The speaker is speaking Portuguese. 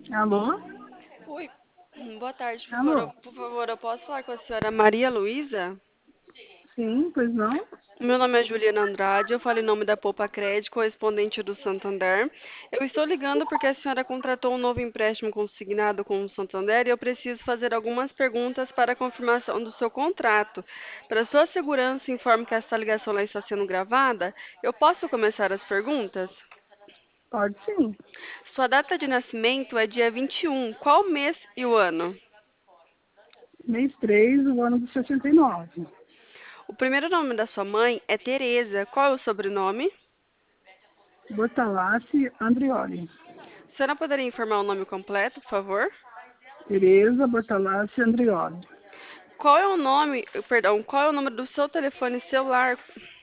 Alô? Oi, boa tarde, Alô? por favor, eu posso falar com a senhora Maria Luísa? Sim, pois não? Meu nome é Juliana Andrade, eu falo em nome da Poupa Crédito, correspondente do Santander. Eu estou ligando porque a senhora contratou um novo empréstimo consignado com o Santander e eu preciso fazer algumas perguntas para a confirmação do seu contrato. Para sua segurança, informo que esta ligação lá está sendo gravada. Eu posso começar as perguntas? Pode sim. Sua data de nascimento é dia 21. Qual mês e o ano? Mês 3, o ano de 69. O primeiro nome da sua mãe é Tereza. Qual é o sobrenome? Bortalassi Andrioli. A senhora poderia informar o nome completo, por favor? Tereza Bortalassi Andrioli. Qual é o nome, perdão, qual é o número do seu telefone celular?